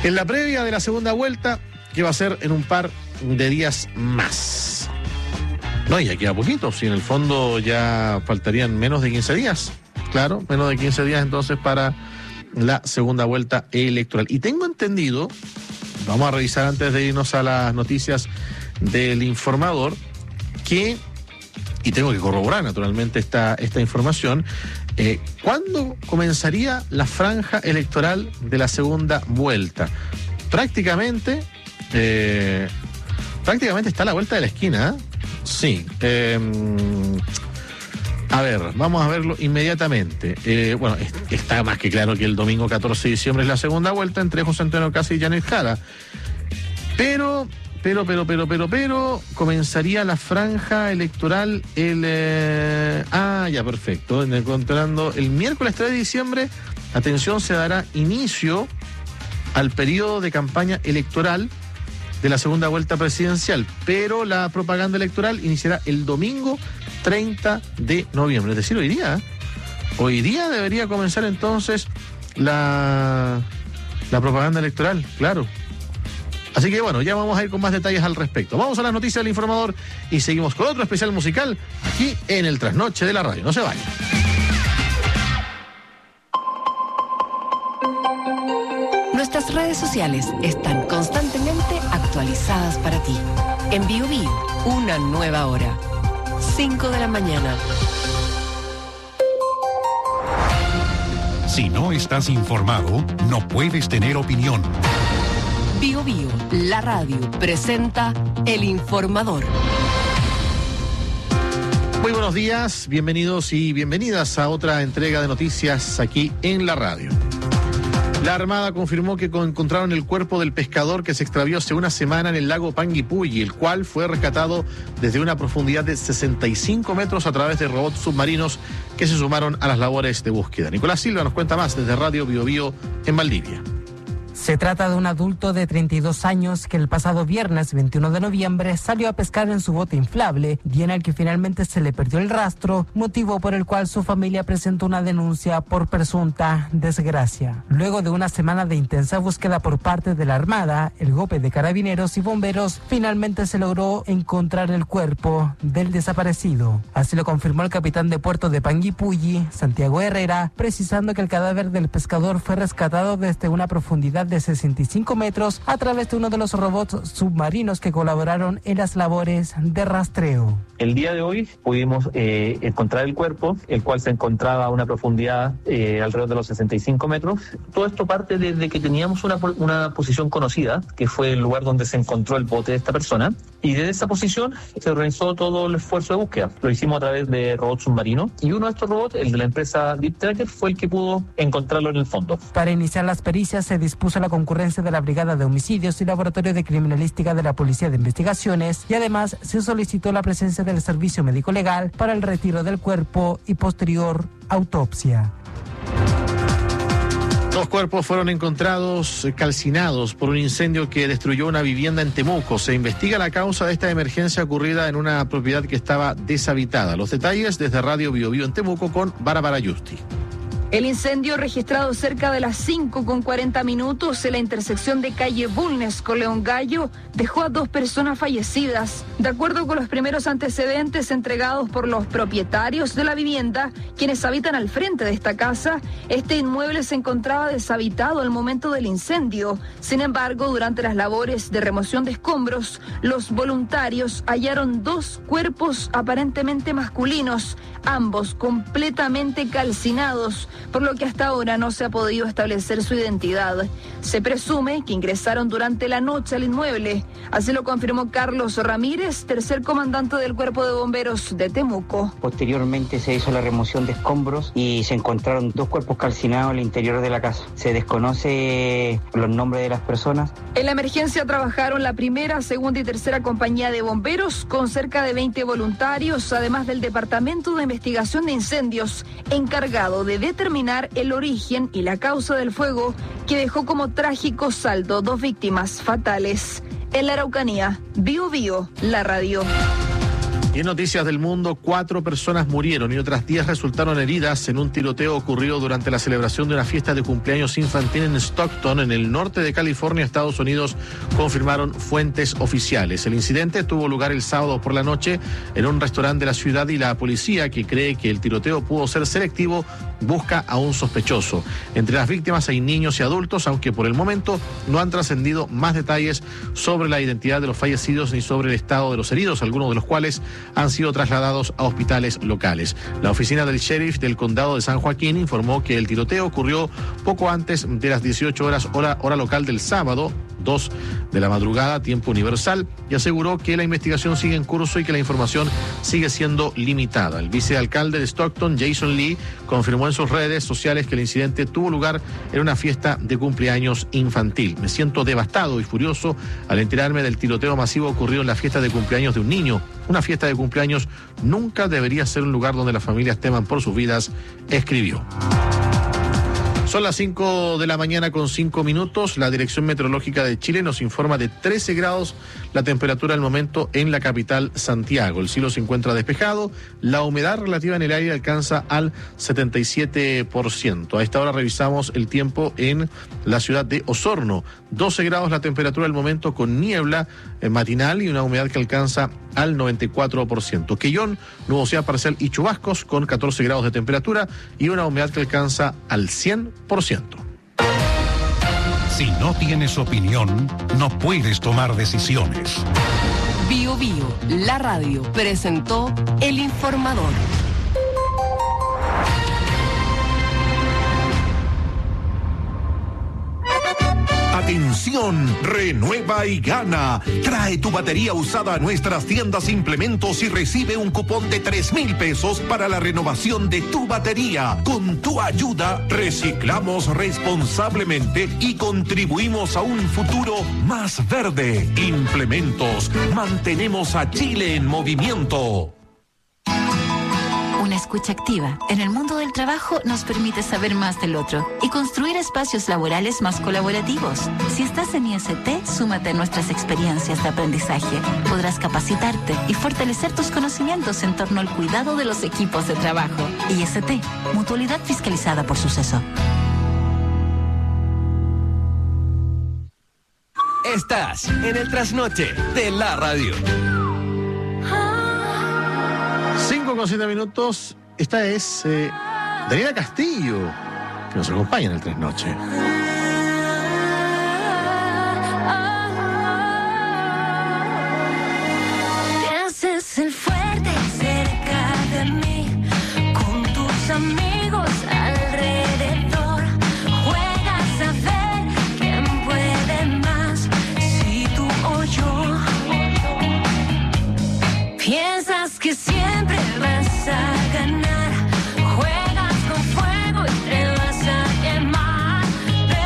En la previa de la segunda vuelta, que va a ser en un par de días más. No, ya queda poquito, si en el fondo ya faltarían menos de 15 días. Claro, menos de 15 días entonces para la segunda vuelta electoral. Y tengo entendido, vamos a revisar antes de irnos a las noticias del informador, que, y tengo que corroborar naturalmente esta información, ¿cuándo comenzaría la franja electoral de la segunda vuelta? Prácticamente está a la vuelta de la esquina, ¿eh? Sí. A ver, vamos a verlo inmediatamente. Bueno, está más que claro que el domingo 14 de diciembre es la segunda vuelta entre José Antonio Casi y Janet Jara. Pero, comenzaría la franja electoral ya, perfecto. Encontrando el miércoles 3 de diciembre, atención, se dará inicio al periodo de campaña electoral de la segunda vuelta presidencial, pero la propaganda electoral iniciará el domingo 30 de noviembre, es decir, hoy día. Hoy día debería comenzar entonces la propaganda electoral, claro. Así que bueno, ya vamos a ir con más detalles al respecto. Vamos a las noticias del informador y seguimos con otro especial musical aquí en el Trasnoche de la Radio. No se vayan. Nuestras redes sociales están constantemente actualizadas para ti. En BioBio, una nueva hora. 5 de la mañana. Si no estás informado, no puedes tener opinión. BioBio, la radio, presenta El Informador. Muy buenos días, bienvenidos y bienvenidas a otra entrega de noticias aquí en la radio. La Armada confirmó que encontraron el cuerpo del pescador que se extravió hace una semana en el lago Panguipulli, el cual fue rescatado desde una profundidad de 65 metros a través de robots submarinos que se sumaron a las labores de búsqueda. Nicolás Silva nos cuenta más desde Radio BioBio en Valdivia. Se trata de un adulto de 32 años que el pasado viernes 21 de noviembre salió a pescar en su bote inflable, día en el que finalmente se le perdió el rastro, motivo por el cual su familia presentó una denuncia por presunta desgracia. Luego de una semana de intensa búsqueda por parte de la Armada, el GOPE de Carabineros y Bomberos, finalmente se logró encontrar el cuerpo del desaparecido. Así lo confirmó el capitán de puerto de Panguipulli, Santiago Herrera, precisando que el cadáver del pescador fue rescatado desde una profundidad de 65 metros a través de uno de los robots submarinos que colaboraron en las labores de rastreo. El día de hoy pudimos encontrar el cuerpo, el cual se encontraba a una profundidad alrededor de los 65 metros. Todo esto parte desde que teníamos una posición conocida, que fue el lugar donde se encontró el bote de esta persona, y desde esa posición se organizó todo el esfuerzo de búsqueda. Lo hicimos a través de robots submarinos, y uno de estos robots, el de la empresa Deep Tracker, fue el que pudo encontrarlo en el fondo. Para iniciar las pericias se dispuso la concurrencia de la Brigada de Homicidios y Laboratorio de Criminalística de la Policía de Investigaciones, y además se solicitó la presencia del Servicio Médico Legal para el retiro del cuerpo y posterior autopsia. Dos cuerpos fueron encontrados calcinados por un incendio que destruyó una vivienda en Temuco. Se investiga la causa de esta emergencia ocurrida en una propiedad que estaba deshabitada. Los detalles desde Radio BioBio en Temuco con Bárbara Justi. El incendio registrado cerca de las 5:40 en la intersección de calle Bulnes con León Gallo dejó a 2 personas fallecidas. De acuerdo con los primeros antecedentes entregados por los propietarios de la vivienda, quienes habitan al frente de esta casa, este inmueble se encontraba deshabitado al momento del incendio. Sin embargo, durante las labores de remoción de escombros, los voluntarios hallaron 2 cuerpos aparentemente masculinos, ambos completamente calcinados, por lo que hasta ahora no se ha podido establecer su identidad. Se presume que ingresaron durante la noche al inmueble. Así lo confirmó Carlos Ramírez, tercer comandante del Cuerpo de Bomberos de Temuco. Posteriormente se hizo la remoción de escombros y se encontraron 2 cuerpos calcinados al interior de la casa. Se desconoce los nombres de las personas. En la emergencia trabajaron la primera, segunda y tercera compañía de bomberos con cerca de 20 voluntarios, además del Departamento de Investigación de Incendios, encargado de determinar el origen y la causa del fuego que dejó como trágico saldo 2 víctimas fatales. En la Araucanía, BioBio, la radio. Y en noticias del mundo, 4 personas murieron y otras 10 resultaron heridas en un tiroteo ocurrido durante la celebración de una fiesta de cumpleaños infantil en Stockton, en el norte de California, Estados Unidos, confirmaron fuentes oficiales. El incidente tuvo lugar el sábado por la noche en un restaurante de la ciudad y la policía, que cree que el tiroteo pudo ser selectivo, busca a un sospechoso. Entre las víctimas hay niños y adultos, aunque por el momento no han trascendido más detalles sobre la identidad de los fallecidos ni sobre el estado de los heridos, algunos de los cuales han sido trasladados a hospitales locales. La oficina del sheriff del condado de San Joaquín informó que el tiroteo ocurrió poco antes de las 18 horas hora local del sábado, 2 de la madrugada, tiempo universal, y aseguró que la investigación sigue en curso y que la información sigue siendo limitada. El vicealcalde de Stockton, Jason Lee, confirmó en sus redes sociales que el incidente tuvo lugar en una fiesta de cumpleaños infantil. Me siento devastado y furioso al enterarme del tiroteo masivo ocurrido en la fiesta de cumpleaños de un niño. Una fiesta de cumpleaños nunca debería ser un lugar donde las familias teman por sus vidas, escribió. Son las 5 de la mañana con 5 minutos. La Dirección Meteorológica de Chile nos informa de 13 grados la temperatura al momento en la capital Santiago. El cielo se encuentra despejado. La humedad relativa en el aire alcanza al 77%. A esta hora revisamos el tiempo en la ciudad de Osorno. 12 grados la temperatura al momento con niebla matinal y una humedad que alcanza al 94%. Quellón, nubosidad parcial y chubascos con 14 grados de temperatura y una humedad que alcanza al 100%. Si no tienes opinión, no puedes tomar decisiones. Bio Bio, la radio, presentó El Informador. Atención, renueva y gana. Trae tu batería usada a nuestras tiendas Implementos y recibe un cupón de 3,000 pesos para la renovación de tu batería. Con tu ayuda, reciclamos responsablemente y contribuimos a un futuro más verde. Implementos, mantenemos a Chile en movimiento. Una escucha activa en el mundo del trabajo nos permite saber más del otro y construir espacios laborales más colaborativos. Si estás en IST, súmate a nuestras experiencias de aprendizaje. Podrás capacitarte y fortalecer tus conocimientos en torno al cuidado de los equipos de trabajo. IST, mutualidad fiscalizada por Suceso. Estás en el trasnoche de la radio. 5:07 minutos. Esta es Daniela Castillo, que nos acompaña en el Trasnoche. Te haces el fuerte cerca de mí, con tus amigos alrededor. Juegas a ver quién puede más, si tú o yo. Piensas que siempre vas a ganar, juegas con fuego y te vas a quemar.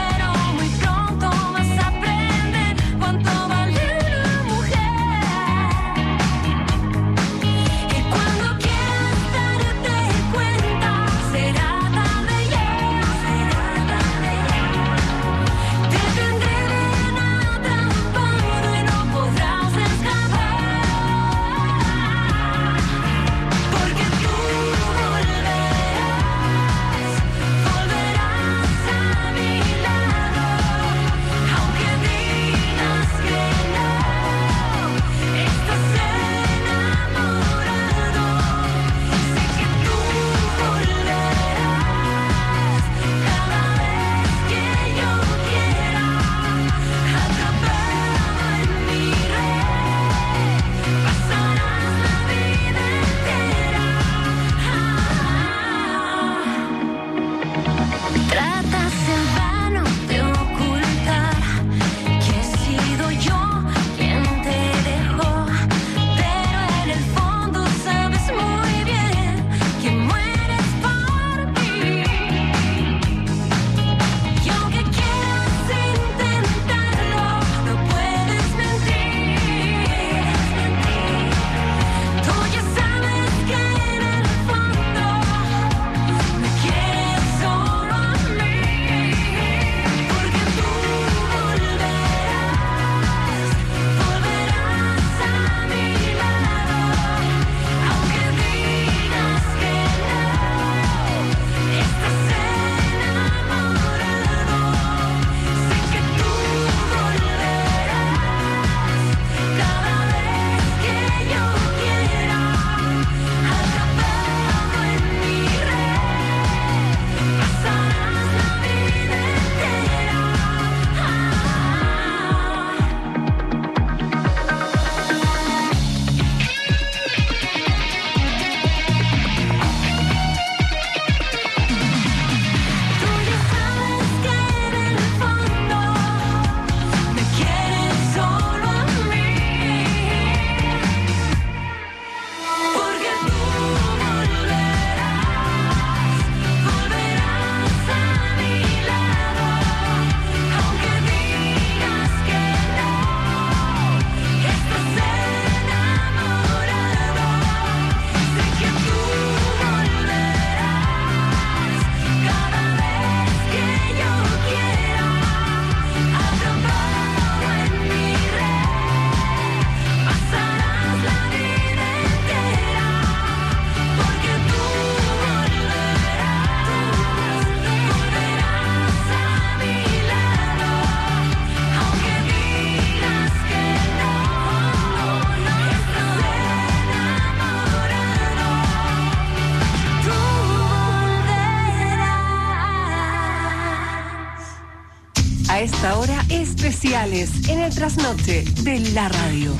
especiales en el trasnoche de la radio.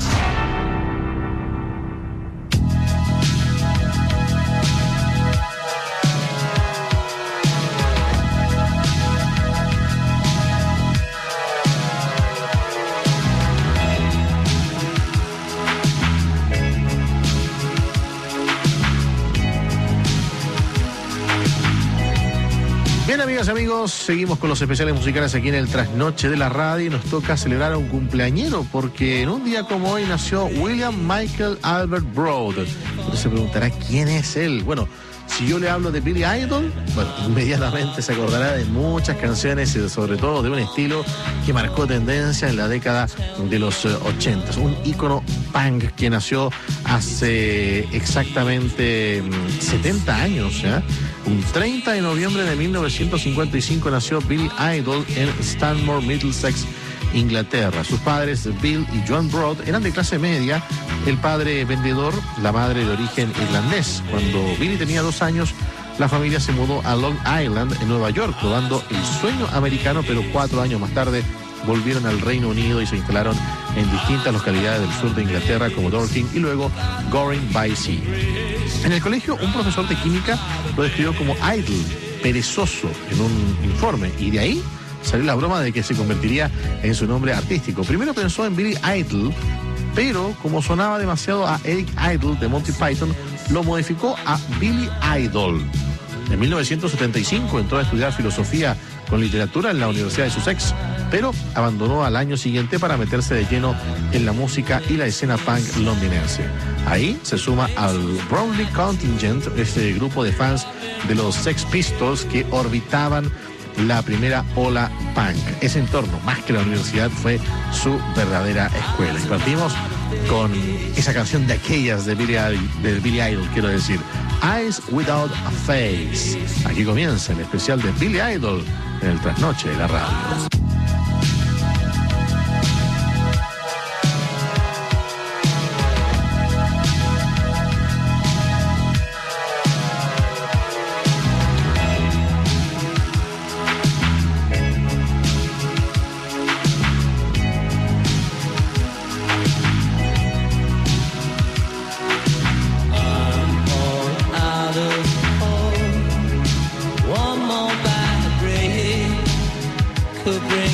Bien, amigas y amigos, seguimos con los especiales musicales aquí en el Trasnoche de la Radio y nos toca celebrar a un cumpleañero porque en un día como hoy nació William Michael Albert Broad. Usted se preguntará quién es él. Bueno, si yo le hablo de Billy Idol, bueno, inmediatamente se acordará de muchas canciones y sobre todo de un estilo que marcó tendencia en la década de los 80. Un ícono punk que nació hace exactamente 70 años, ¿eh? Un 30 de noviembre de 1955 nació Billy Idol en Stanmore, Middlesex, Inglaterra. Sus padres, Bill y Joan Broad, eran de clase media, el padre vendedor, la madre de origen irlandés. Cuando Billy tenía 2 años, la familia se mudó a Long Island, en Nueva York, probando el sueño americano, pero 4 años más tarde volvieron al Reino Unido y se instalaron en distintas localidades del sur de Inglaterra como Dorking y luego Goring by Sea. En el colegio, un profesor de química lo describió como idle, perezoso, en un informe, y de ahí salió la broma de que se convertiría en su nombre artístico. Primero pensó en Billy Idol, pero como sonaba demasiado a Eric Idle de Monty Python, lo modificó a Billy Idol. En 1975 entró a estudiar filosofía con literatura en la Universidad de Sussex, pero abandonó al año siguiente para meterse de lleno en la música y la escena punk londinense. Ahí se suma al Brownlee Contingent, este grupo de fans de los Sex Pistols que orbitaban la primera ola punk. Ese entorno, más que la universidad, fue su verdadera escuela. Y partimos con esa canción de aquellas de Billy Idol, quiero decir, Eyes Without a Face. Aquí comienza el especial de Billy Idol en el Trasnoche de la Radio. Could bring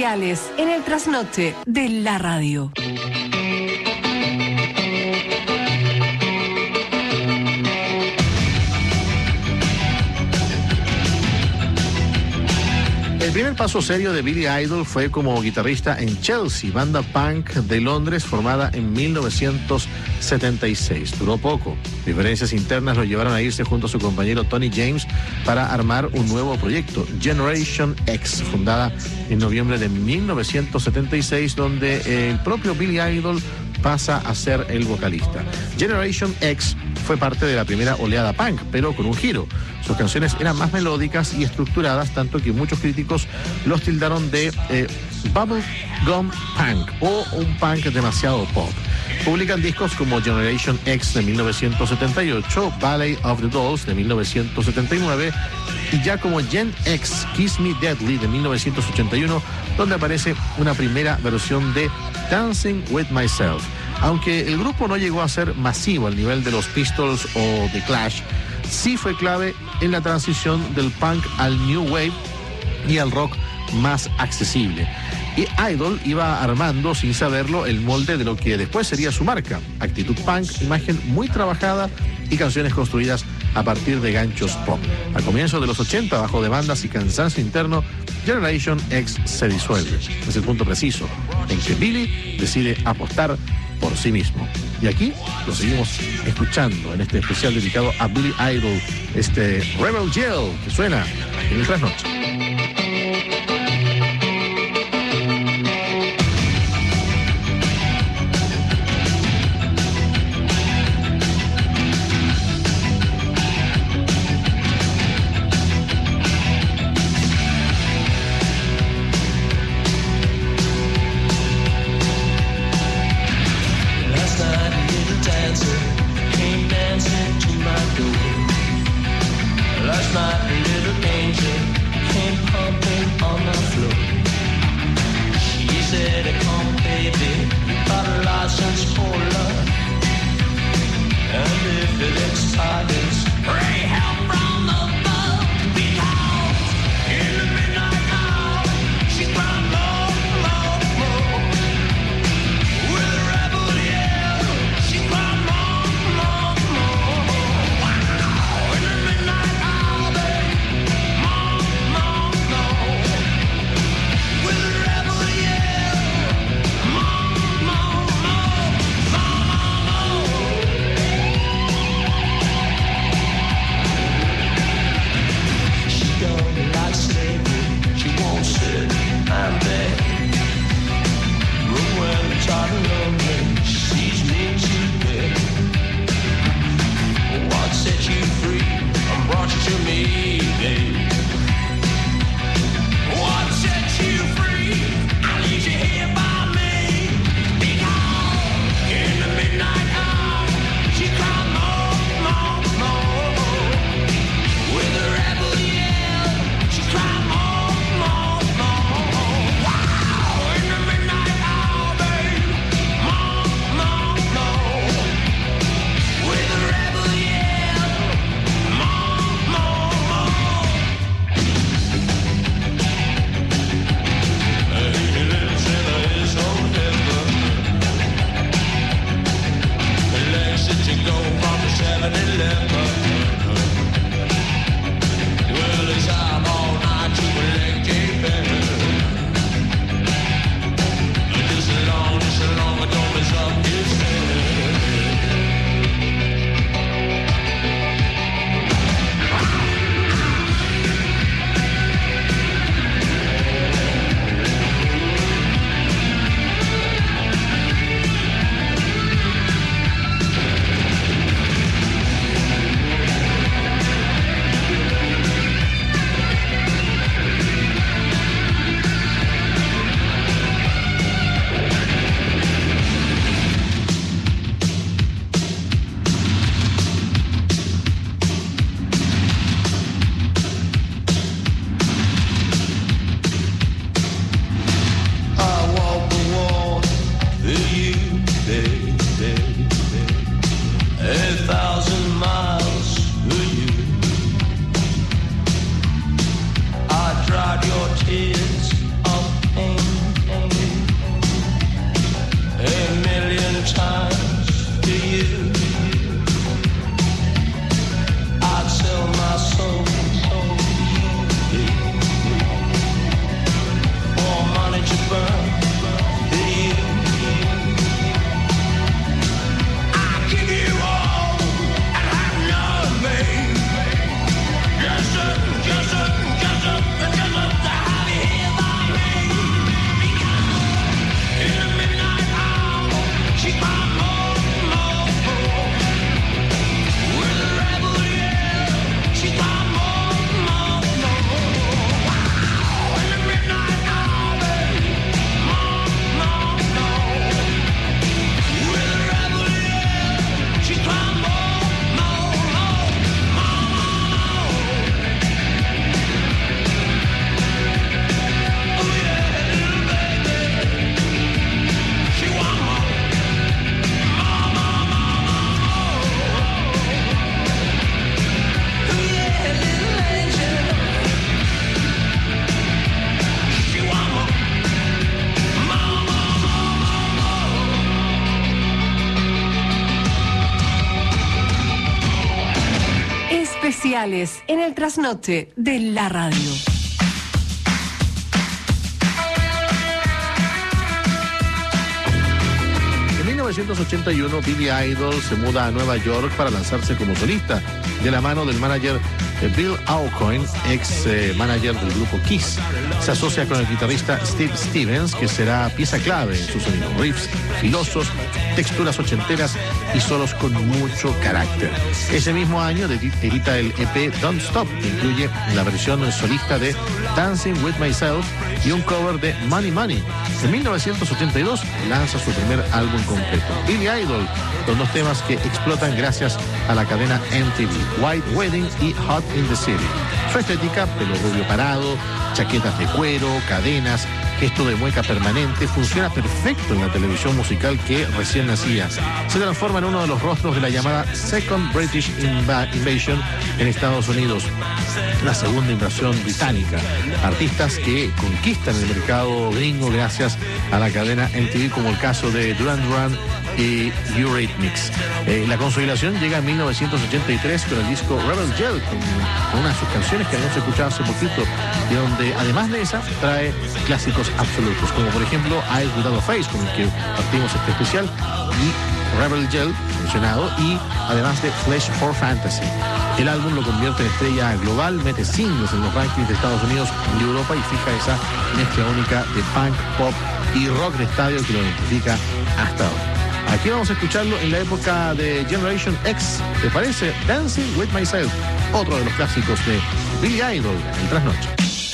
sociales en el trasnoche de la radio. El primer paso serio de Billy Idol fue como guitarrista en Chelsea, banda punk de Londres formada en 1976. Duró poco. Diferencias internas lo llevaron a irse junto a su compañero Tony James para armar un nuevo proyecto, Generation X, fundada en noviembre de 1976, donde el propio Billy Idol pasa a ser el vocalista. Generation X fue parte de la primera oleada punk, pero con un giro. Sus canciones eran más melódicas y estructuradas, tanto que muchos críticos los tildaron de bubblegum punk o un punk demasiado pop. Publican discos como Generation X de 1978, Ballet of the Dolls de 1979 y ya como Gen X, Kiss Me Deadly de 1981, donde aparece una primera versión de Dancing With Myself. Aunque el grupo no llegó a ser masivo al nivel de los Pistols o The Clash, sí fue clave en la transición del punk al new wave y al rock más accesible. Y Idol iba armando, sin saberlo, el molde de lo que después sería su marca. Actitud punk, imagen muy trabajada y canciones construidas a partir de ganchos pop. A comienzos de los 80, bajo demandas y cansancio interno, Generation X se disuelve. Es el punto preciso en que Billy decide apostar por sí mismo. Y aquí lo seguimos escuchando en este especial dedicado a Billy Idol, este Rebel Yell que suena en el trasnoche. sociales en el trasnoche de la radio. En 1981, Billy Idol se muda a Nueva York para lanzarse como solista, de la mano del manager Bill Aucoin, ex manager del grupo Kiss. Se asocia con el guitarrista Steve Stevens, que será pieza clave en su sonido. Riffs filosos, texturas ochenteras y solos con mucho carácter. Ese mismo año edita el EP Don't Stop, que incluye la versión solista de Dancing With Myself y un cover de Money Money. En 1982 lanza su primer álbum completo, Billy Idol, con dos temas que explotan gracias a la cadena MTV, White Wedding y Hot in the City. Su estética, pelo rubio parado, chaquetas de cuero, cadenas, gesto de mueca permanente, funciona perfecto en la televisión musical que recién nacía. Se transforma en uno de los rostros de la llamada Second British Invasion en Estados Unidos, la segunda invasión británica. Artistas que conquistan el mercado gringo gracias a la cadena MTV, como el caso de Duran Duran y Eurythmics. La consolidación llega en 1983 con el disco Rebel Yell, con una de sus canciones que habíamos escuchado hace poquito, y donde además de esa trae clásicos absolutos, como por ejemplo Eyes Without a Face, con el que partimos este especial, y Rebel Yell, mencionado, y además de Flesh for Fantasy. El álbum lo convierte en estrella global, mete singles en los rankings de Estados Unidos y Europa y fija esa mezcla única de punk, pop y rock de estadio que lo identifica hasta ahora. Aquí vamos a escucharlo en la época de Generation X. ¿Te parece? Dancing With Myself, otro de los clásicos de Billy Idol en Trasnoche.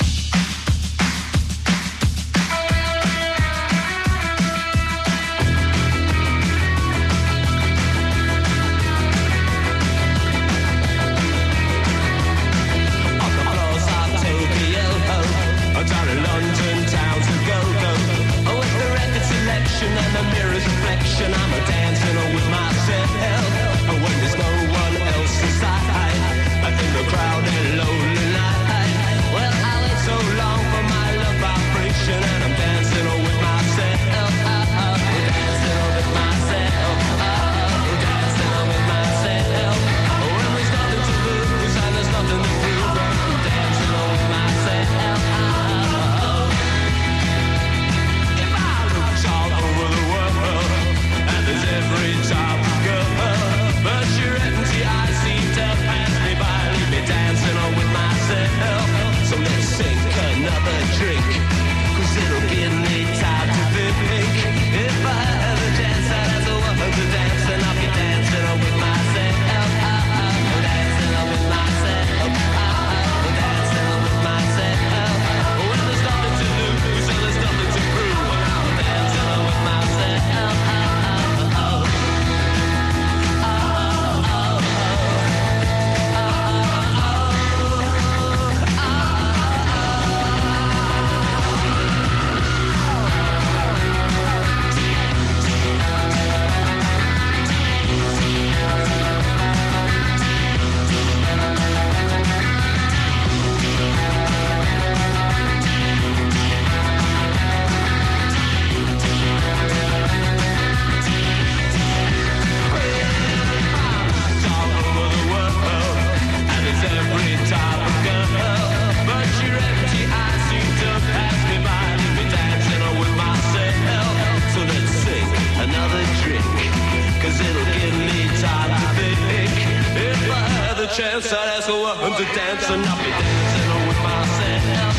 chance I'd ask a woman to dance and I'll be dancing with myself.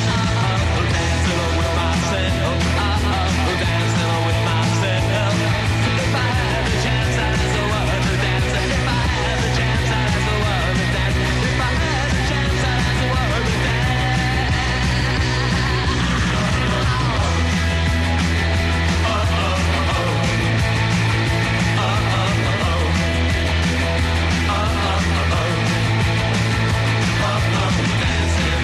Dancing with myself. Dancing with myself. If I had the chance I'd ask a woman to dance. If I had the chance I'd ask a woman to dance. If I had the chance I'd ask a woman to dance. Dancing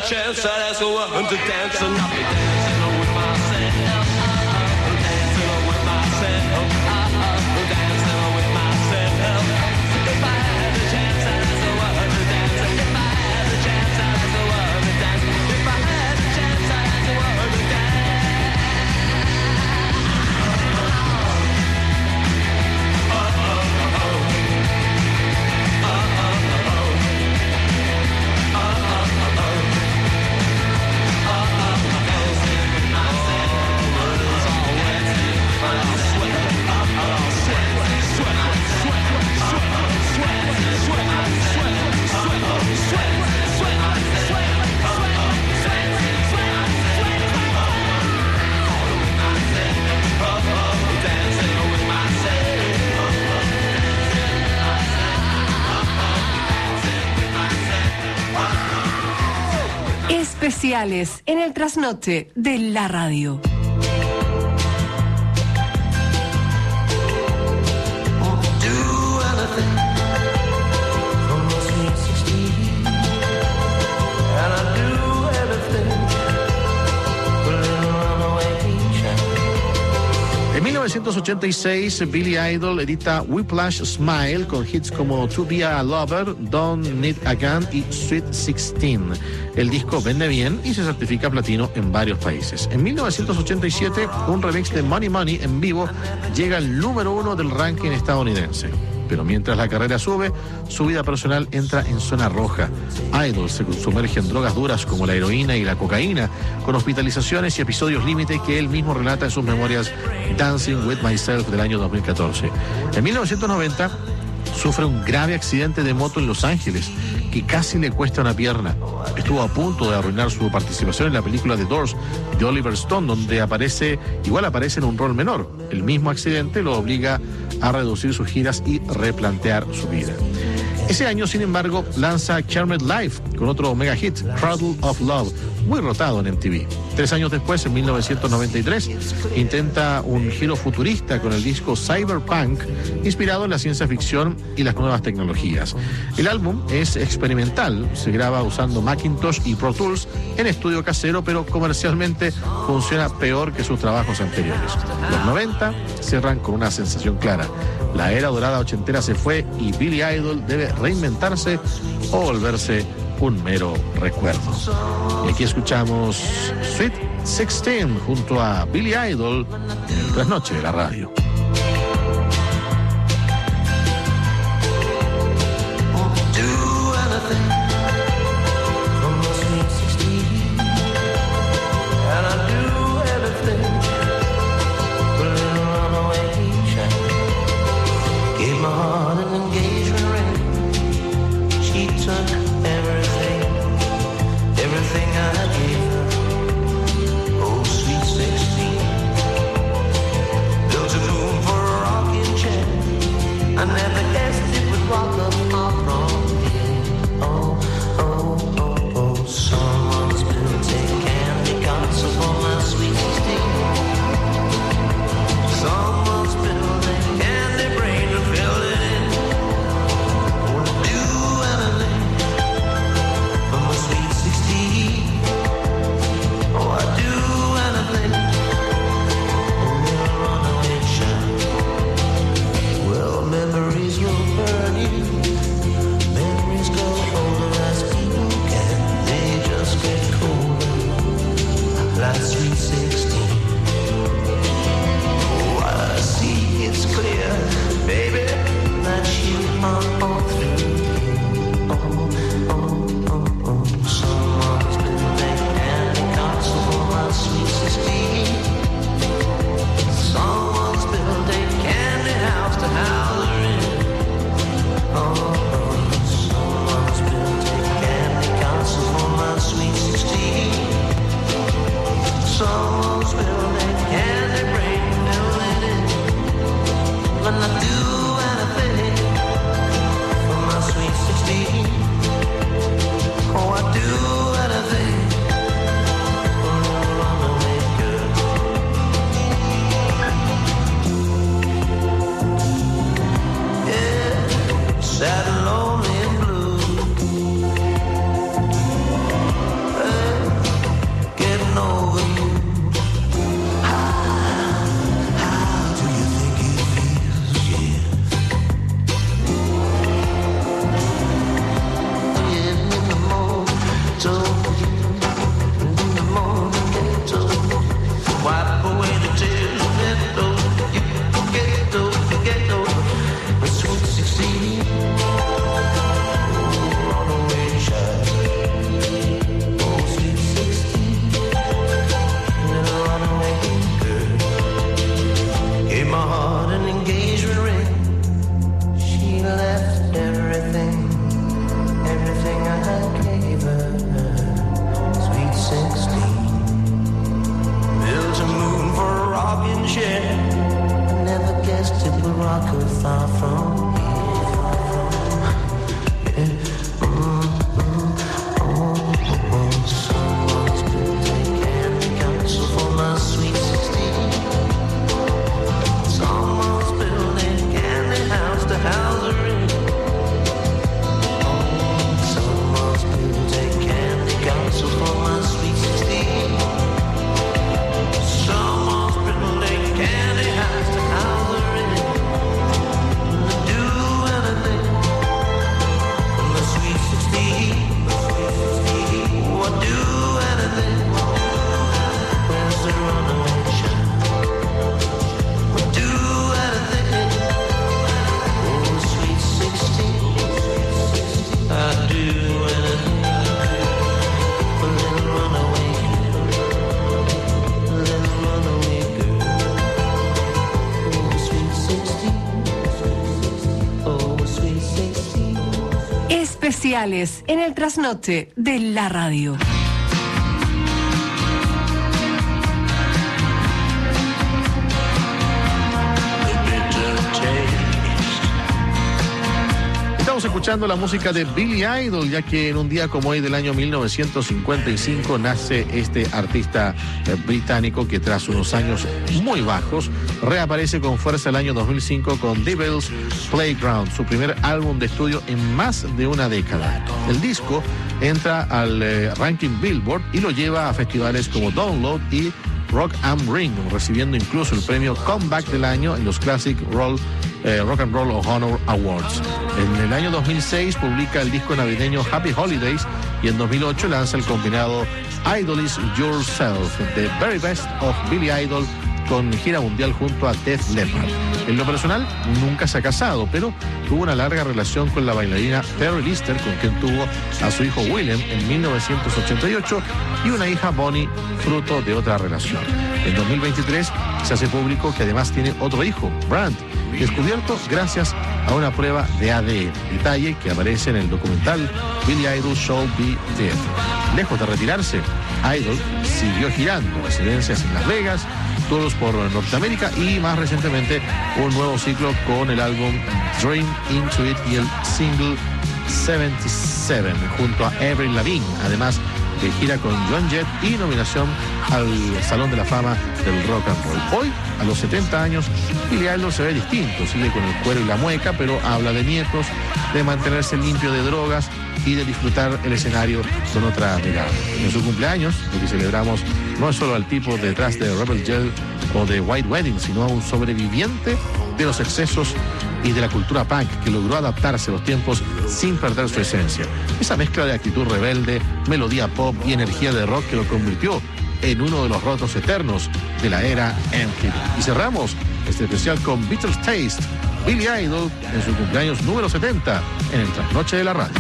chance, I'd ask a woman to dance and I'll be dancing with myself. Dancing with myself. Dancing with myself. If I had the chance, I'd ask a woman to dance. If I had the chance, I'd ask a woman to dance. If I had the chance, I'd ask a woman to dance. Especiales en el trasnoche de la radio. En 1986, Billy Idol edita Whiplash Smile con hits como To Be a Lover, Don't Need a Gun y Sweet 16. El disco vende bien y se certifica platino en varios países. En 1987, un remix de Money Money en vivo llega al número 1 del ranking estadounidense. Pero mientras la carrera sube, su vida personal entra en zona roja. Idol se sumerge en drogas duras como la heroína y la cocaína, con hospitalizaciones y episodios límite que él mismo relata en sus memorias Dancing with Myself del año 2014. En 1990, sufre un grave accidente de moto en Los Ángeles que casi le cuesta una pierna. Estuvo a punto de arruinar su participación en la película The Doors de Oliver Stone, donde aparece en un rol menor. El mismo accidente lo obliga a reducir sus giras y replantear su vida. Ese año, sin embargo, lanza Charmed Life con otro mega hit, Cradle of Love, muy rotado en MTV. 3 años después, en 1993, intenta un giro futurista con el disco Cyberpunk, inspirado en la ciencia ficción y las nuevas tecnologías. El álbum es experimental, se graba usando Macintosh y Pro Tools en estudio casero, pero comercialmente funciona peor que sus trabajos anteriores. Los 90 cierran con una sensación clara. La era dorada ochentera se fue y Billy Idol debe reinventarse o volverse un mero recuerdo. Y aquí escuchamos Sweet 16 junto a Billy Idol en el trasnoche de la radio. Built a moon Especiales en el trasnoche de la radio. Estamos escuchando la música de Billy Idol, ya que en un día como hoy del año 1955 nace este artista británico que tras unos años muy bajos reaparece con fuerza el año 2005 con Devil's Playground, su primer álbum de estudio en más de una década. El disco entra al ranking Billboard y lo lleva a festivales como Download y Rock am Ring, recibiendo incluso el premio Comeback del año en los Classic Rock and Roll Honor Awards. En el año 2006 publica el disco navideño Happy Holidays y en 2008 lanza el combinado Idolize Yourself, The Very Best of Billy Idol, con gira mundial junto a Def Leppard. En lo personal, nunca se ha casado, pero tuvo una larga relación con la bailarina Terry Lister, con quien tuvo a su hijo William en 1988 y una hija Bonnie, fruto de otra relación. En 2023 se hace público que además tiene otro hijo, Brandt, descubierto gracias a una prueba de ADN, detalle que aparece en el documental Billy Idol Shall Be Dead. Lejos de retirarse, Idol siguió girando residencias en Las Vegas, tours por Norteamérica y más recientemente un nuevo ciclo con el álbum Dream Into It y el single 77 junto a Avril Lavigne, además de gira con Joan Jett y nominación al Salón de la Fama del Rock and Roll. Hoy, a los 70 años, Billy Idol se ve distinto, sigue con el cuero y la mueca, pero habla de nietos, de mantenerse limpio de drogas y de disfrutar el escenario con otra mirada. En su cumpleaños, lo que celebramos no es solo al tipo detrás de Rebel Yell o de White Wedding, sino a un sobreviviente de los excesos y de la cultura punk que logró adaptarse a los tiempos sin perder su esencia. Esa mezcla de actitud rebelde, melodía pop y energía de rock que lo convirtió en uno de los rotos eternos de la era MTV. Y cerramos este especial con Bitter Taste, Billy Idol en su cumpleaños número 70 en el Trasnoche de la Radio.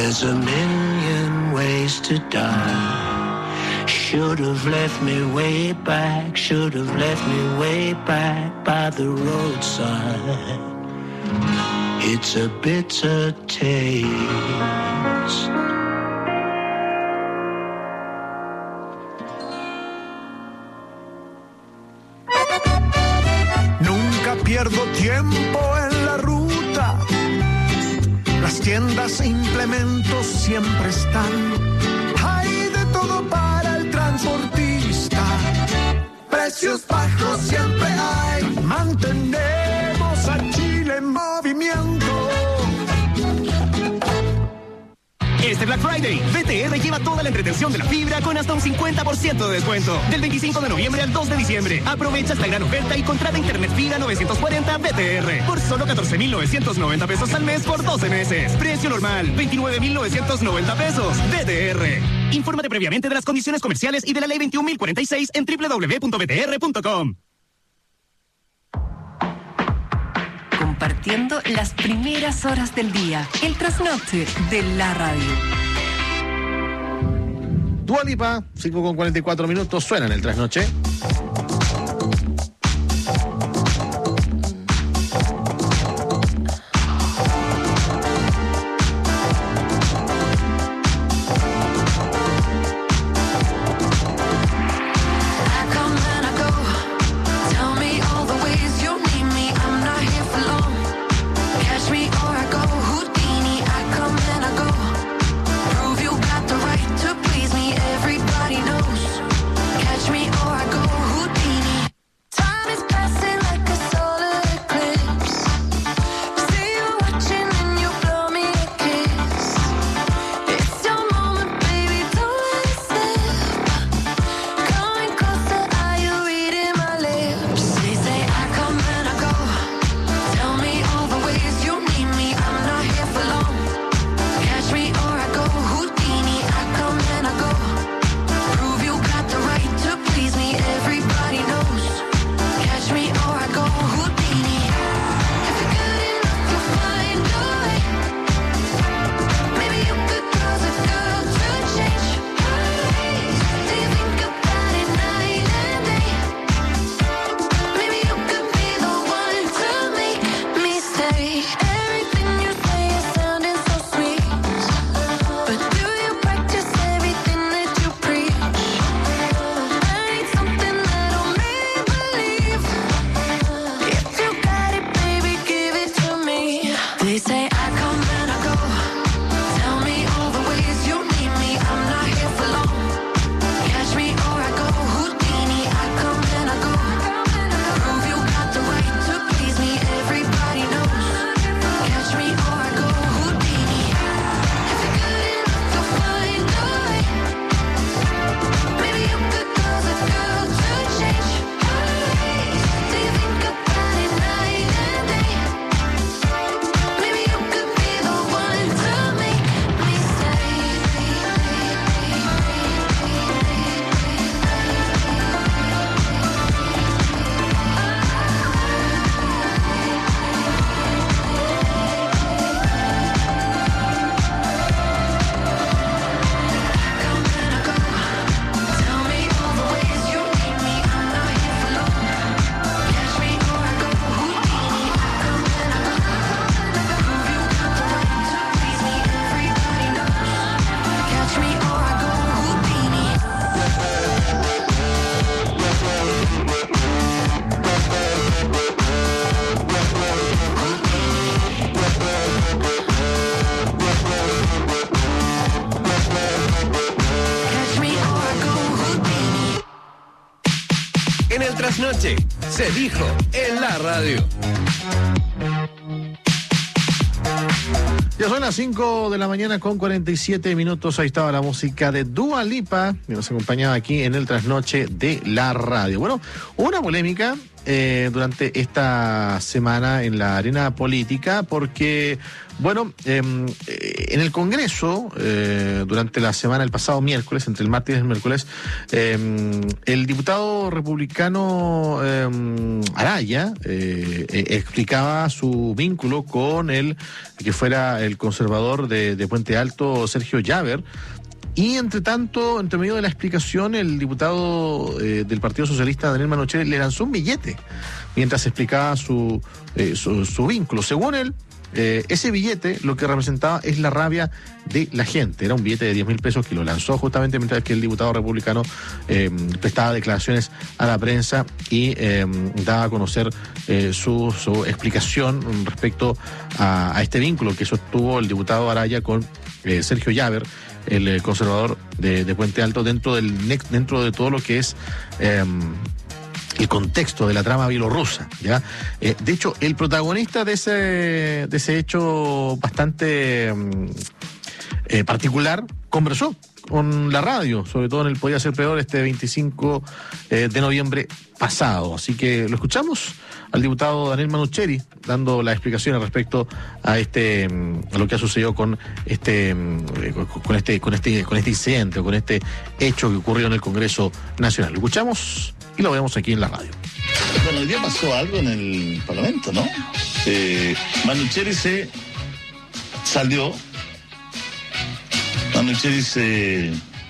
There's a million ways to die. Should have left me way back, should have left me way back by the roadside. It's a bitter taste. Nunca pierdo tiempo en la ruta. Las tiendas e implementos siempre están. Hay de todo para el transportista. Precios bajos siempre hay. Mantenemos a Chile en movimiento. Este Black Friday, BTR lleva toda la entretención de la fibra con hasta un 50% de descuento. Del 25 de noviembre al 2 de diciembre. Aprovecha esta gran oferta y contrata internet fibra 940 BTR por solo 14,990 pesos al mes por 12 meses. Precio normal, 29,990 pesos. BTR. Infórmate previamente de las condiciones comerciales y de la ley 21.046 en www.btr.com. Compartiendo las primeras horas del día. El trasnoche de la radio. Dua Lipa, 5:44 suena en el trasnoche. En el trasnoche, se dijo en la radio. Ya son las 5 de la mañana con 47 minutos. Ahí estaba la música de Dua Lipa, que nos acompañaba aquí en el trasnoche de la radio. Bueno, hubo una polémica durante esta semana en la arena política porque, bueno, en el Congreso, durante la semana, el pasado miércoles, entre el martes y el miércoles, el diputado republicano Araya explicaba su vínculo con el que fuera el conservador de Puente Alto, Sergio Llaver. Y entre medio de la explicación, el diputado del Partido Socialista, Daniel Manouchery, le lanzó un billete mientras explicaba su vínculo. Según él, ese billete lo que representaba es la rabia de la gente. Era un billete de 10.000 pesos que lo lanzó justamente mientras que el diputado republicano prestaba declaraciones a la prensa y daba a conocer su explicación respecto a este vínculo que sostuvo el diputado Araya con Sergio Llaver, el conservador de Puente Alto, dentro de todo lo que es el contexto de la trama bielorrusa, ¿ya? De hecho, el protagonista de ese hecho bastante particular conversó con la radio, sobre todo en el Podía Ser Peor, este 25 de noviembre pasado. Así que lo escuchamos al diputado Daniel Manouchery dando las explicaciones respecto a lo que ha sucedido con este incidente o con este hecho que ocurrió en el Congreso Nacional. Lo escuchamos y lo vemos aquí en la radio. Bueno, hoy día pasó algo en el Parlamento, ¿no? Manouchery se salió. Manouchery se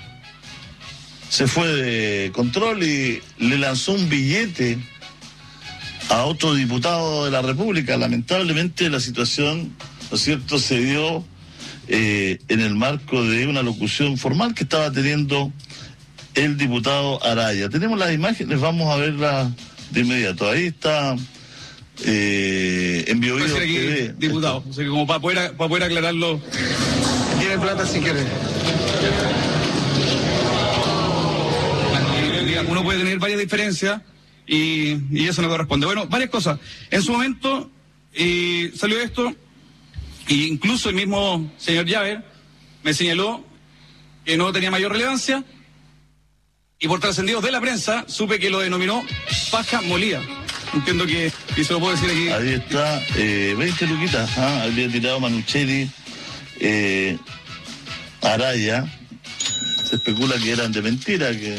fue de control y le lanzó un billete a otro diputado de la República. Lamentablemente la situación, ¿no es cierto?, se dio en el marco de una locución formal que estaba teniendo el diputado Araya. Tenemos las imágenes, vamos a verlas de inmediato. Ahí está en BioBio TV. Diputado, o sea, como para poder aclararlo. Tiene plata si quiere. Uno puede tener varias diferencias y eso no corresponde. Bueno, varias cosas. En su momento salió esto, e incluso el mismo señor Llaver me señaló que no tenía mayor relevancia, y por trascendidos de la prensa supe que lo denominó paja molida. Entiendo que se lo puedo decir aquí. Ahí está, 20 luquitas, había tirado Manouchery, Araya. Se especula que eran de mentira, que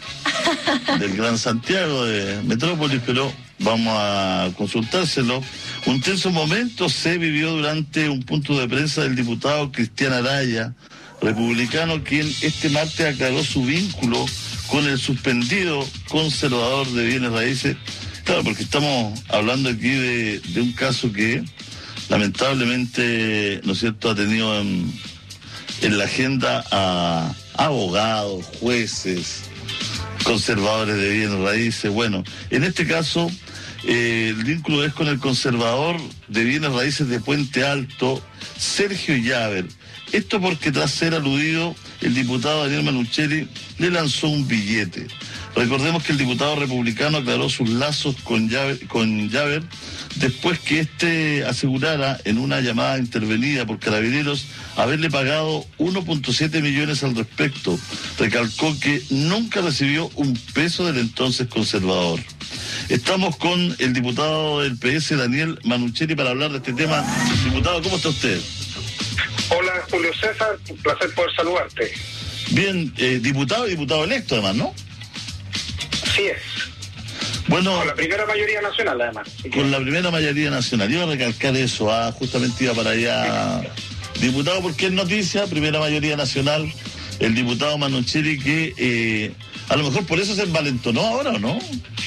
del Gran Santiago, de Metrópolis, pero vamos a consultárselo. Un tenso momento se vivió durante un punto de prensa del diputado Cristian Araya, republicano, quien este martes aclaró su vínculo con el suspendido conservador de bienes raíces. Claro, porque estamos hablando aquí de un caso que lamentablemente, ¿no es cierto?, ha tenido en la agenda a abogados, jueces, conservadores de bienes raíces. Bueno, en este caso el vínculo es con el conservador de bienes raíces de Puente Alto, Sergio Llaver. Esto porque tras ser aludido, el diputado Daniel Manouchery le lanzó un billete. Recordemos que el diputado republicano aclaró sus lazos con Llaver después que éste asegurara en una llamada intervenida por Carabineros haberle pagado 1.7 millones al respecto. Recalcó que nunca recibió un peso del entonces conservador. Estamos con el diputado del PS, Daniel Manouchery, para hablar de este tema. Diputado, ¿cómo está usted? Hola, Julio César, un placer poder saludarte. Bien, diputado y diputado electo además, ¿no? Así es. Bueno, con la primera mayoría nacional, además. Con la primera mayoría nacional. Iba a recalcar eso, justamente iba para allá. Diputado, porque es noticia, primera mayoría nacional, el diputado Manouchery, que a lo mejor por eso se envalentonó ahora, ¿o no?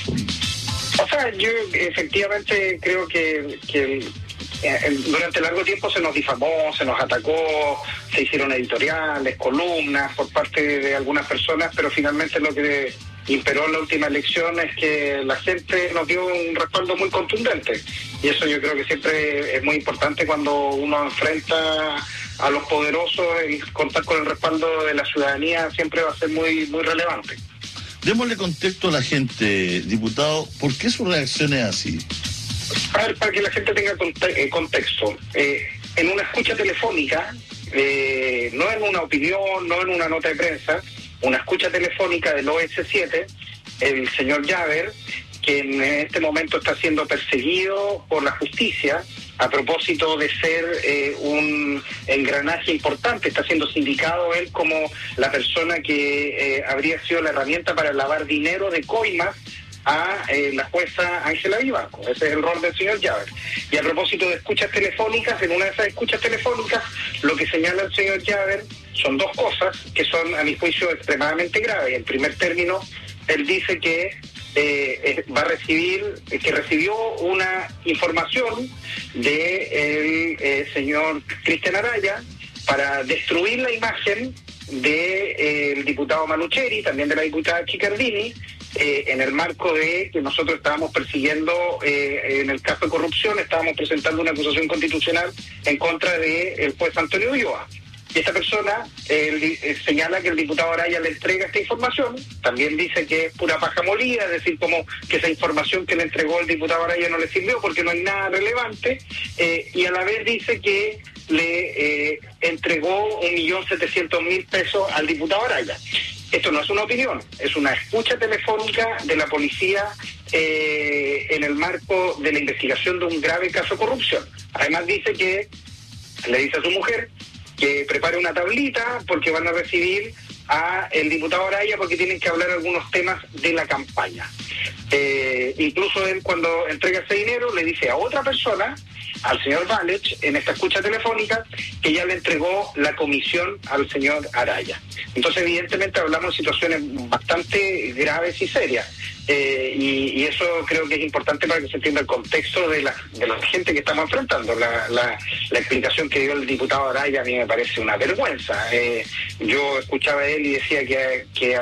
O sea, yo efectivamente creo que durante largo tiempo se nos difamó, se nos atacó, se hicieron editoriales, columnas por parte de algunas personas, pero finalmente lo que imperó en la última elección es que la gente nos dio un respaldo muy contundente, y eso yo creo que siempre es muy importante cuando uno enfrenta a los poderosos. El contar con el respaldo de la ciudadanía siempre va a ser muy, muy relevante. Démosle contexto a la gente, diputado, ¿por qué su reacción es así? A ver, para que la gente tenga contexto, en una escucha telefónica, no en una opinión, no en una nota de prensa, una escucha telefónica del OS7, el señor Llaver, que en este momento está siendo perseguido por la justicia a propósito de ser un engranaje importante, está siendo sindicado él como la persona que habría sido la herramienta para lavar dinero de coimas a la jueza Ángela Vivanco. Ese es el rol del señor Llaver. Y a propósito de escuchas telefónicas, en una de esas escuchas telefónicas, lo que señala el señor Llaver son dos cosas que son, a mi juicio, extremadamente graves. En primer término, él dice que va a recibir, que recibió una información del señor Cristian Araya para destruir la imagen del diputado Manucheri, también de la diputada Chicardini, en el marco de que nosotros estábamos persiguiendo, en el caso de corrupción, estábamos presentando una acusación constitucional en contra del juez Antonio Ulloa. Y esta persona señala que el diputado Araya le entrega esta información, también dice que es pura paja molida, es decir, como que esa información que le entregó el diputado Araya no le sirvió porque no hay nada relevante, y a la vez dice que le entregó 1.700.000 pesos al diputado Araya. Esto no es una opinión, es una escucha telefónica de la policía en el marco de la investigación de un grave caso de corrupción. Además dice que le dice a su mujer que prepare una tablita porque van a recibir a el diputado Araya porque tienen que hablar algunos temas de la campaña. Incluso él, cuando entrega ese dinero, le dice a otra persona, al señor Valech, en esta escucha telefónica, que ya le entregó la comisión al señor Araya. Entonces, evidentemente, hablamos de situaciones bastante graves y serias. Y eso creo que es importante para que se entienda el contexto de la gente que estamos enfrentando. La explicación que dio el diputado Araya a mí me parece una vergüenza. Yo escuchaba a él y decía que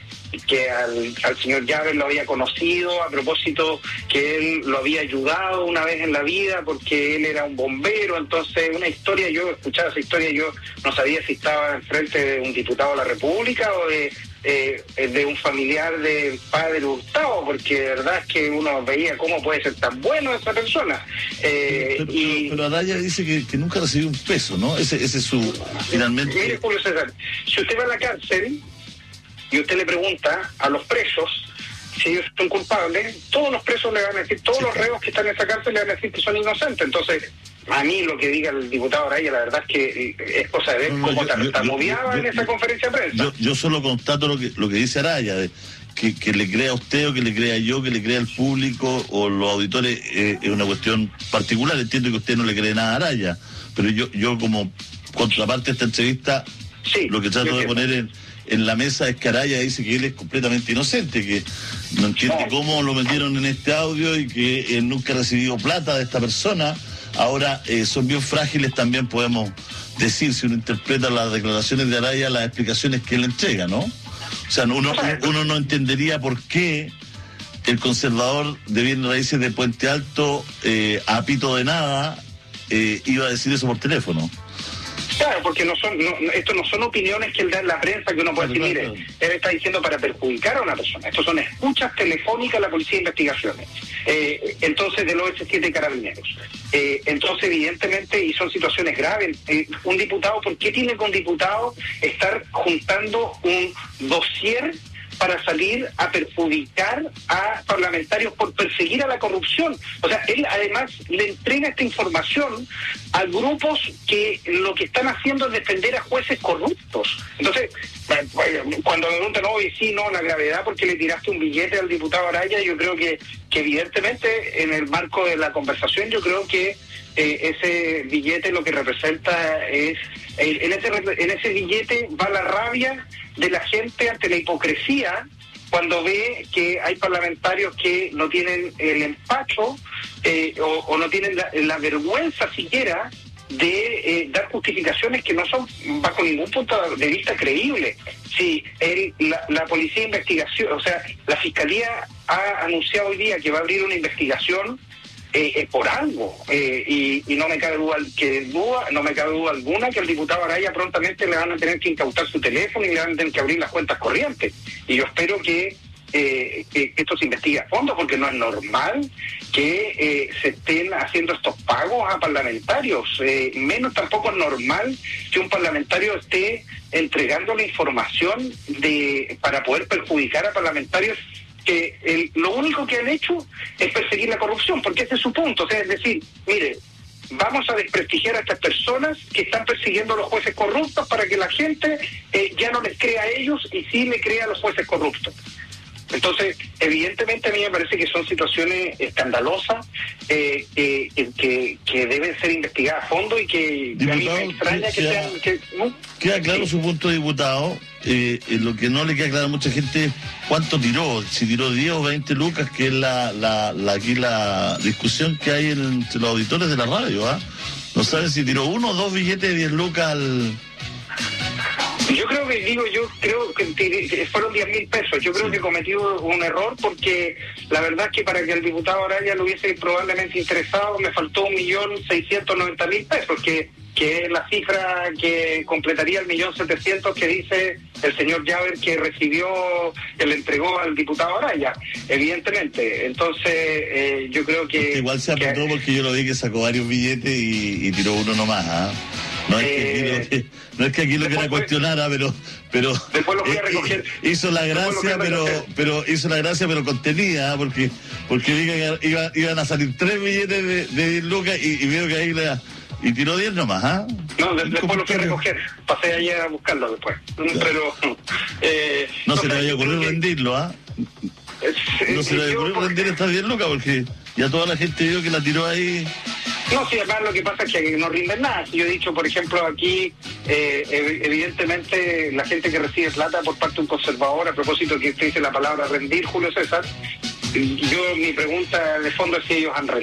al señor Llaver lo había conocido a propósito que él lo había ayudado una vez en la vida porque él era un bombero. Entonces una historia, yo escuchaba esa historia, yo no sabía si estaba enfrente de un diputado de la República o de un familiar del padre Hurtado, porque de verdad es que uno veía cómo puede ser tan bueno esa persona. Pero Araya dice que nunca recibió un peso, ¿no? Ese es su, finalmente... Mire, Julio César, si usted va a la cárcel y usted le pregunta a los presos si ellos son culpables, todos los presos le van a decir, todos los reos que están en esa cárcel le van a decir que son inocentes. Entonces, a mí lo que diga el diputado Araya, la verdad es que es cosa de ver cómo tartamudeaba en esa conferencia de prensa. Yo solo constato lo que dice Araya, que le crea a usted o que le crea yo, que le crea al público o los auditores, es una cuestión particular. Entiendo que usted no le cree nada a Araya, pero yo como contraparte de esta entrevista, lo que trato de poner en la mesa es que Araya dice que él es completamente inocente, que no entiende cómo lo metieron en este audio y que él nunca ha recibido plata de esta persona. Ahora, son bien frágiles también, podemos decir, si uno interpreta las declaraciones de Araya, las explicaciones que él entrega, ¿no? O sea, uno no entendería por qué el conservador de bienes raíces de Puente Alto, a pito de nada, iba a decir eso por teléfono. Claro, porque esto no son opiniones que él da en la prensa que uno puede decir, mire, él está diciendo para perjudicar a una persona. Estos son escuchas telefónicas a la Policía de Investigaciones. Entonces, del OS7 Carabineros. Entonces, evidentemente, y son situaciones graves. Un diputado, ¿por qué tiene que un diputado estar juntando un dossier para salir a perjudicar a parlamentarios por perseguir a la corrupción? O sea, él además le entrega esta información a grupos que lo que están haciendo es defender a jueces corruptos. Entonces, cuando me preguntan, oye, sí, no, la gravedad porque le tiraste un billete al diputado Araya, yo creo que evidentemente en el marco de la conversación, yo creo que ese billete lo que representa es, en ese billete va la rabia de la gente ante la hipocresía cuando ve que hay parlamentarios que no tienen el empacho o no tienen la vergüenza siquiera de dar justificaciones que no son bajo ningún punto de vista creíble. Si la Policía de Investigación, o sea, la Fiscalía ha anunciado hoy día que va a abrir una investigación por algo, y no me cabe duda alguna que al diputado Araya prontamente le van a tener que incautar su teléfono y le van a tener que abrir las cuentas corrientes. Y yo espero que esto se investigue a fondo, porque no es normal que se estén haciendo estos pagos a parlamentarios. Menos tampoco es normal que un parlamentario esté entregando la información para poder perjudicar a parlamentarios que lo único que han hecho es perseguir la corrupción, porque ese es su punto. O sea, es decir, mire, vamos a desprestigiar a estas personas que están persiguiendo a los jueces corruptos para que la gente ya no les crea a ellos y sí le crea a los jueces corruptos. Entonces, evidentemente a mí me parece que son situaciones escandalosas que deben ser investigadas a fondo y que a mí me extraña que sean... ¿no? Queda claro su punto de diputado. Lo que no le queda claro a mucha gente es cuánto tiró, si tiró 10 o 20 lucas, que es aquí la discusión que hay entre los auditores de la radio, ¿ah? No saben si tiró 1 o 2 billetes de 10 lucas al... Yo creo que fueron 10.000 pesos. Yo creo que cometió un error porque la verdad es que para que el diputado Araya lo hubiese probablemente interesado me faltó 1.690.000 pesos, que es la cifra que completaría el 1.700.000 que dice el señor Llaver que recibió, que le entregó al diputado Araya, evidentemente. Entonces, yo creo que... Igual se apretó porque yo lo vi que sacó varios billetes y tiró uno nomás, ¿ah? No es que aquí lo quiera cuestionar, pero después lo voy a recoger. Hizo la gracia, pero hizo la gracia, pero contenida, porque vi que iban a salir 3 billetes de 10 lucas y veo que ahí y tiró 10 nomás, ¿ah? No, después lo fui a recoger, pasé allá a buscarlo después, pero... no se le vaya a ocurrir rendirlo, ¿ah? No se le vaya a ocurrir rendir estas 10 lucas, porque ya toda la gente vio que la tiró ahí... No, sí, además lo que pasa es que no rinden nada. Yo he dicho, por ejemplo, aquí, evidentemente, la gente que recibe plata por parte de un conservador, a propósito que usted dice la palabra rendir, Julio César, mi pregunta de fondo es si ellos han rendido.